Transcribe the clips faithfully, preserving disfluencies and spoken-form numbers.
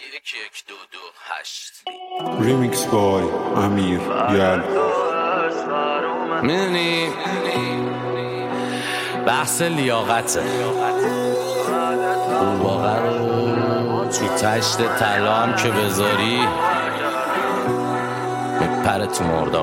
یک یک دو دو هشت. ریمیکس بای امیر یل. میدونی بحث لیاقته، واقعا رو تو تشت طلا هم که بذاری میپره تو مرداب.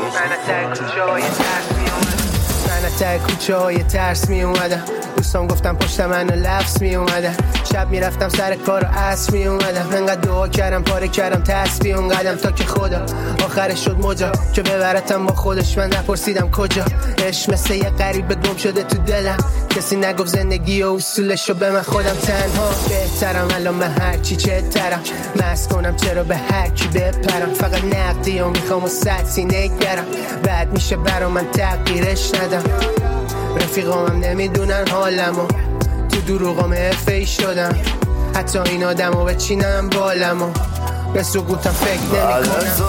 من ته کوچه های ترس می اومدم، دوستان گفتم پشت من لفظ می اومدم، شب می رفتم سر کار و عصر می اومدم، انقدر دعا کردم پاره کردم تسبیح اون قدم تا که خدا آخرش شد مجا که ببرتم با خودش. من نپرسیدم کجا، عشق مثل یه غریبه گم شده تو دلم، کسی نگفت زندگی و اصولشو به من خودم تنها بهترم. الان من هرچی چه ترم مست کنم چرا به هر کی بپرم، فقط نقدی و میخوام و صد سینه گرم، بعد میشه برا من تغییرش ندم. رفیقامم نمیدونن حالمو، تو دروغام افی شدم، حتی این آدمو بچینم بالمو به سقوطم فکر نمی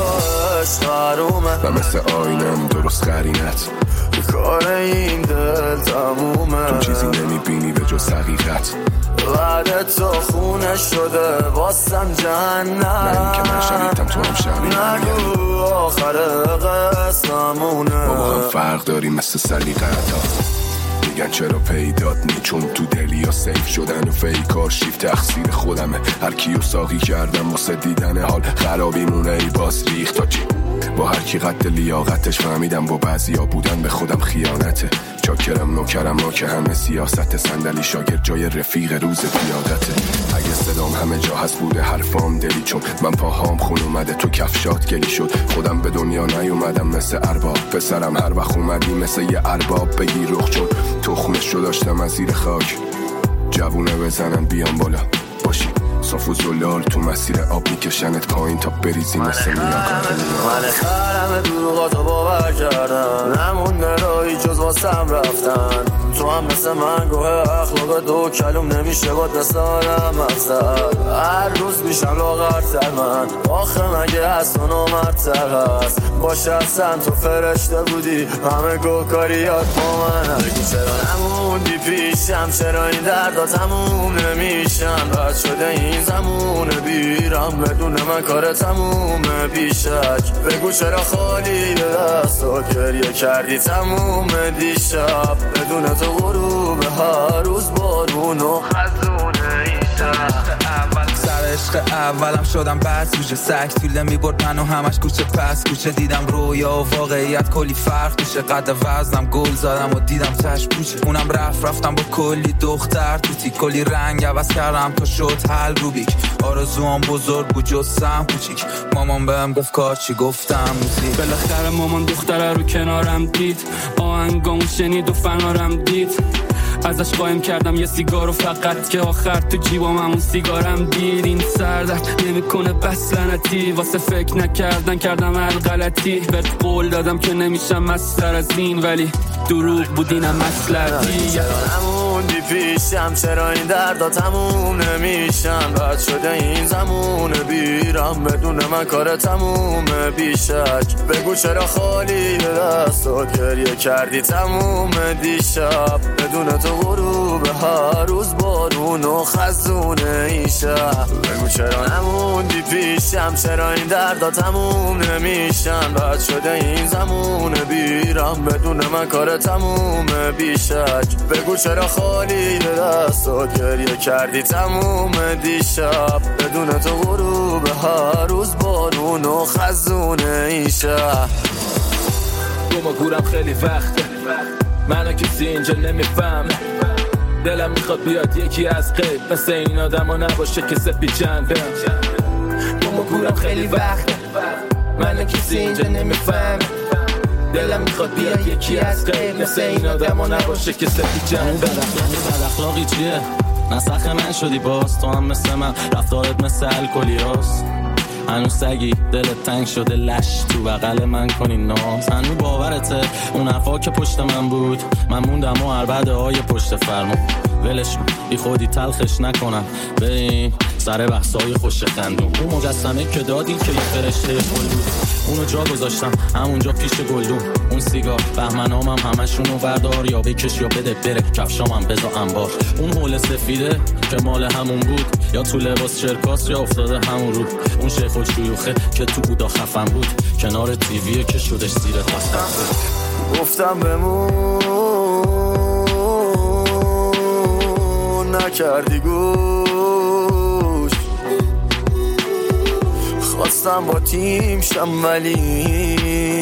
کنم. و مثل آینم درست قرینت کار این دل تمومه، تو چیزی نمیبینی به جز حقیقت، بعد تو خونه شده واسم جهنم. نه این که من شریفتم تو هم شریفم، نگو آخر قسممونه، ما با هم فرق داریم مثل سلیقه‌تا. میگن چرا پیدات نی چون تو دلی یا سیف شدن و فیکار شیف تقصیر خودمه، هر کیو ساقی کردم واسه دیدن حال خرابی مونه ای باز ریخت تا چی. با هر کی قد لیاقتش فهمیدم با بعضیا بودن به خودم خیانته، چاکرم نوکرم ما که همه سیاست، صندلی شاگرد جای رفیق روز پیادته. اگه صدام همه جا هست بوده حرفام دلی، چون من پاهام خون اومده تو کفشات گلی شد، خودم به دنیا نیومدم مثل ارباب، پسرم هر وقت اومدی مثل یه ارباب بگی رخ، چون تخمش رو داشتم از زیر خاک، جوونه بزنن بیان بالا باشی صاف و زلال تو مسیر آب میکشنت پایین تا بریزی مثل میاکا. من خرم دروغاتو باور کردم، نمونده رایی جز واسم رفتن، تو هم مثل من گوه اخلاق دو کلوم نمیشه باد مثل آدم مفزد، هر روز میشم لاغرتر من، آخه مگه هست و نامرتر هست، باشه اصلا تو فرشته بودی همه گوکاریات با من، بگو چرا نموندی پیشم، چرا این دردا تموم نمیشن، بد شده این زمون بیرم بدون من کار تمومه بیشک، بگو چرا خالی دستات گریه کردی تموم دیشب، بدون تو غروب هر روز بارون و خزونه این شب. سر عشق اولم شدم بعد سوژه سگ طوله میبرد منو همش کوچه پس کوچه، دیدم رویا و واقعیت کلی فرق توشه، قد وزنم گل زدم و دیدم چشم پوچه، اونم رفت رفتم با کلی دختر توتی، کلی رنگ عوض کردم تا شد حل روبیک، آرزوام بزرگ بود جستم کوچیک، مامان بهم گفت کار چی گفتم موزیک، بالاخره مامان دختره رو کنارم دید، آهنگامو شنید و فنارم دید، ازش قایم کردم یه سیگارو فقط که آخر تو جیبام همون سیگارم دید، این سردرد نمیکنه بس لعنتی، واسه فکر نکردن کردم هر غلطی، بهت قول دادم که نمیشم مستر از این ولی دروغ بود اینم مصلحتی. چرا نموندی پیشم، چرا این دردا تموم نمیشن، بد شده این زمون بیرم بدون من کار تمومه بیشک، بگو چرا خالی دستات گریه کردی تموم دیشب، بدون تو غروب هر روز بارون و خزونه این شب، بگو چرا نموندی پیشم، چرا این دردا تموم نمیشن، بد شده این زمون بیرم بدون من کار تمومه بیشک، بگو چرا خالی دستات گریه کردی تموم دیشب، بدون تو غروب هر روز بارون و خزونه این شب. گم و گورم خیلی وقته، منو کسی اینجا نمیفهم، دلم میخواد بیاد یکی از غیب مثل این آدم ها نباشه که سپی جنبه، گم و گورم خیلی وقته، منو کسی اینجا نمیفهم، دلم میخواد بیاد یکی از غیب مثل این آدم ها نباشه که سپی جنبه. بد اخلاقی چیه؟ نسخ من شدی باز، تو هم مثل من رفتارت مثل الکلی هاست، هنوز سگی دلت تنگ شده لش تو بغل من کنی ناز، هنوز باورته اون حرفا که پشت من بود، من موندم و عربده های پشت فرمون، ولش بی خودی تلخش نکنم، بریم سر بحثای خوش خندون. اون مجسمه که دادی که یه فرشته گل بود، اونو جا گذاشتم همونجا پیش گلدون. اون سیگار بهمنامم همشونو بردار، یا بکش یا بده بره کفشامم بذار انبار. اون حول سفیده که مال همون بود، یا تو لباس چرکاس یا افتاده همون رو. اون شیخ و شیوخه که تو بودا خفن بود، کنار تیویه که شدش زیر خواستم بود. گفتم بمون نکردی گوش، خواستم با تیم شم ولی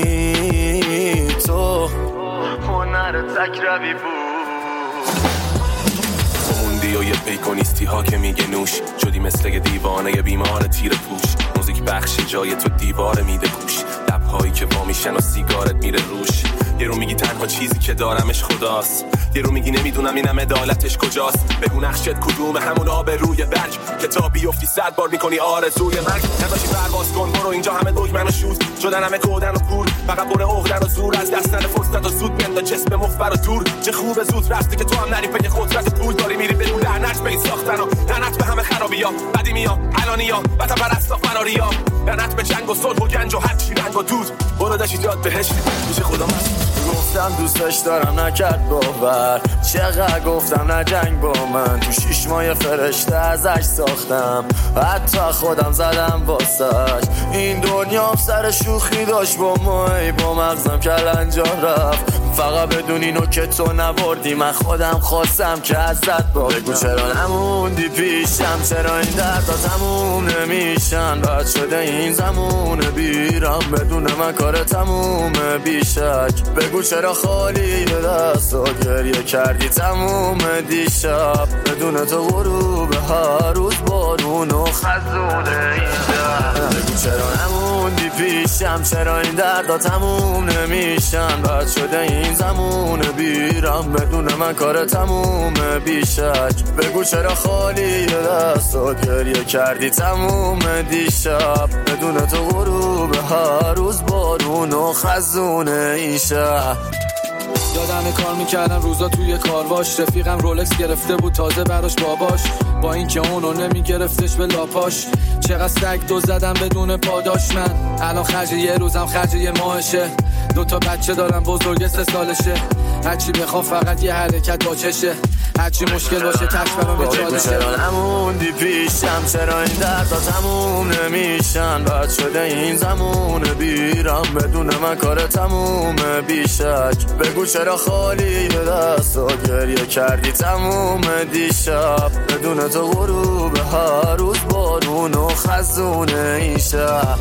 تو هنر تک روی بود. موندی و یه پیکونیستی ها که میگه نوش شدی مثل یه دیوانه بیمار تیر پوش. موزیک بخش جای تو دیوار میده گوش، لبهایی که با میشن و سیگارت میره روش. یه رو میگی تنها چیزی که دارمش خداست، یه رو میگی نمیدونم اینم عدالتش کجاست. بگو نقشت کدومه، همون آب روی برگ که تا بیفتی صد بار میکنی آرزوی مرگ. نداشی پرواز کن برو، اینجا همه دگمن و شوز شدن، همه کودن و کور، فقط پر عقدن و زور. از دست نده فرصت و زود بندا جسم مخبر و دور. چه خوبه زود رفتی که تو هم نری پی قدرت پول داری میری بدون لعنت به این ساختن و لعنت به همه خرابیا قدیمیا الانیا وطن پرستا فراریا. لعنت به جنگ و صلح و گنج و هر چی رنگ و دود. برو داشی جات بهشتی پیش خدا من. گفتم دوستش دارم نکرد باور، چقدر گفتم نه جنگ با من. تو شیش ماه فرشته ازش ساختم، حتی خودم زدم واسش. این دنیا سر شوخی داشت با مای، با مغزم کلنجار رفت. فقط بدون اینو که تو نبردی، من خودم خواستم که ازت با بگو چرا نموندی پیشم، چرا این دردا تموم نمیشن. بعد شده این زمون بیرم بدون من کار تمومه بیشک. بگو چرا خالی دست و گریه کردی تموم دیشب. بدون تو غروب هر روز بارون و خزونه اینجا. بگو چرا نموندی پیشم، چرا این دردا تموم نمیشن. بعد شده این زمون بیرم بدون من کار تمومه بیشک. بگو چرا خالی دست و گریه کردی تموم دیشب. بدون تو غروب هر روز بارون و خزونه این شهر. یادم کار میکردم روزا توی کارواش، رفیقم رولکس گرفته بود تازه براش باباش، با اینکه اونو نمیگرفتش به لاپاش. چقدر سگ دو زدم بدون پاداش، من الان خرج یه روزم خرج یه ماهشه. دوتا بچه دارم بزرگ سه سالشه، هرچی بخوام فقط یه حرکت با چشه. هرچی مشکل باشه تش برام به چالشه. چرا نموندی پیشم، چرا این دردا تموم نمیشن. بعد شده این زمون بیرم بدون من کار تمومه بیشک. بگو چرا خالی دست و گریه کردی تموم دیشب. بدون تو غروب هر روز بارون و خزونه این شهر.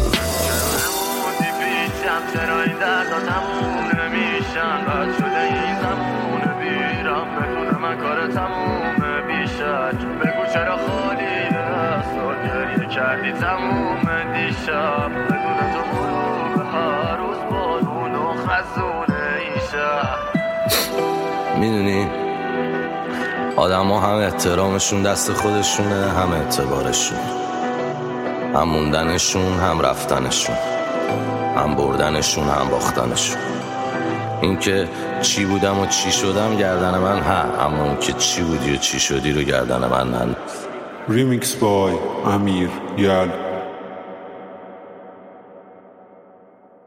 چرا این دردا تموم نمیشن. بعد شده این زمون بیرم بدون من کار تموم بیشک. بگو چرا خالی دست و گریه کردی تموم دیشب. بدون تو غروب هر روز بارون و خزونه ایشا. میدونی آدم ها هم احترامشون دست خودشونه، هم اعتبارشون، هم موندنشون هم رفتنشون، هم بردنشون هم باختنشون. این که چی بودم و چی شدم گردن من ها، اما اون که چی بودی و چی شدی رو گردن من نند. ریمیکس بای امیر یال.